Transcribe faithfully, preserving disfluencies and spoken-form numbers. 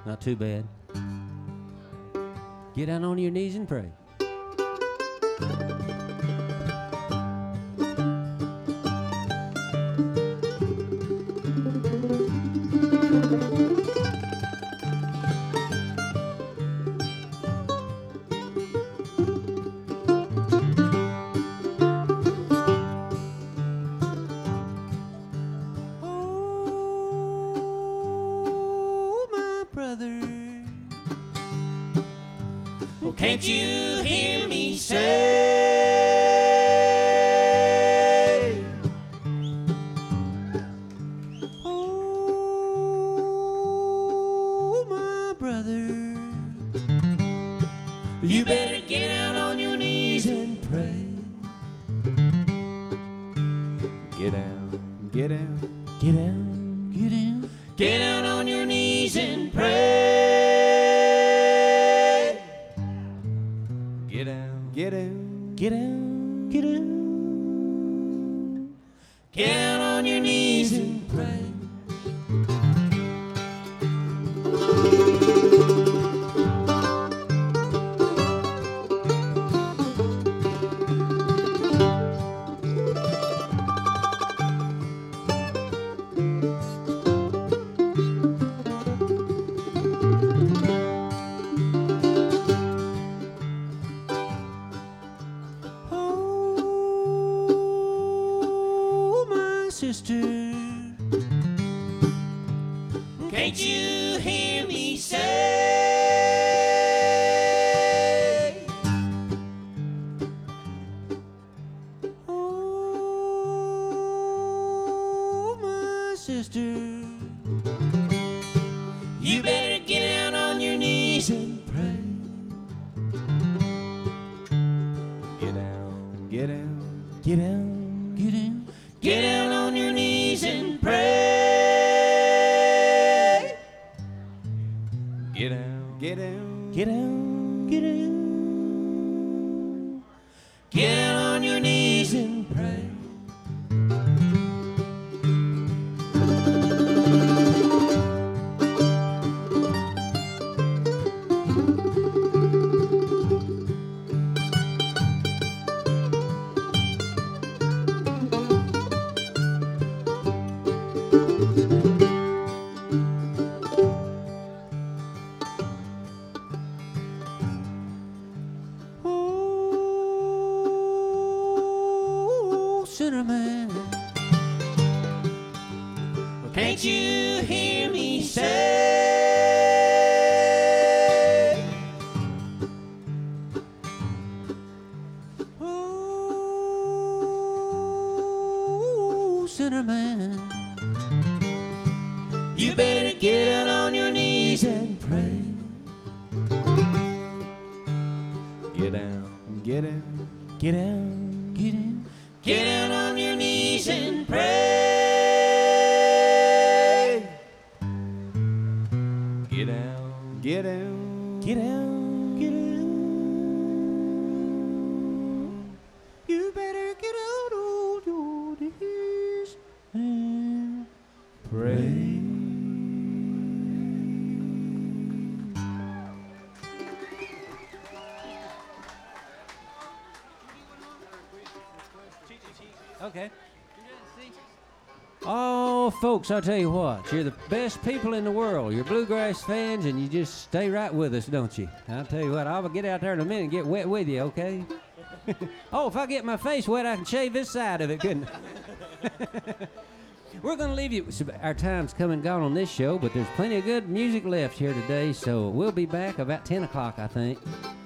Not too bad. Get down on your knees and pray. Can't you hear me say, oh, my brother, you better get out on your knees and pray. Get down, get down, Get down, Get in. get down on your knees and pray. get down, get down, Get down, get down, get down on your knees and pray. Oh, my sister, can't you hear me say, oh, my sister, you better get down on your knees and pray. get down, get down, Get down, Get in. get down on your knees and pray. get down, get down, Get down, get down, get down on your knees and pray. Oh, sinner man, can't you hear me say, oh, sinner man, you better get down on your knees and pray. get down, get down, Get down, Get in. get down on your knees and pray. get down, get down, Get down, get down. You better get out on your knees and pray. Okay. Oh, folks, I'll tell you what. You're the best people in the world. You're bluegrass fans, and you just stay right with us, don't you? I'll tell you what. I'll get out there in a minute and get wet with you, okay? Oh, if I get my face wet, I can shave this side of it, couldn't I? We're going to leave you. Our time's come and gone on this show, but there's plenty of good music left here today, so we'll be back about ten o'clock, I think.